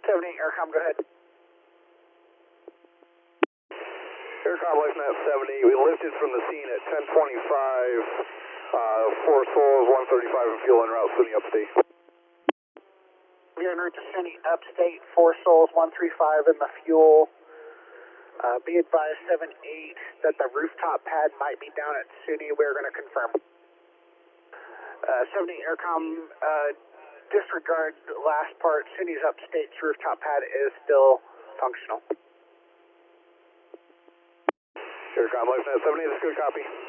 78 Aircom, go ahead. Aircom LifeNet 70, we lifted from the scene at 10:25, 4 souls, 135 and fuel en route, SUNY upstate. We're en route to SUNY upstate, 4 souls, 135 in the fuel. Be advised 7-8 that the rooftop pad might be down at SUNY. We're going to confirm. 78 Aircom, disregard the last part. SUNY's upstate's rooftop pad is still functional. Aircom LifeNet 70, that's good copy.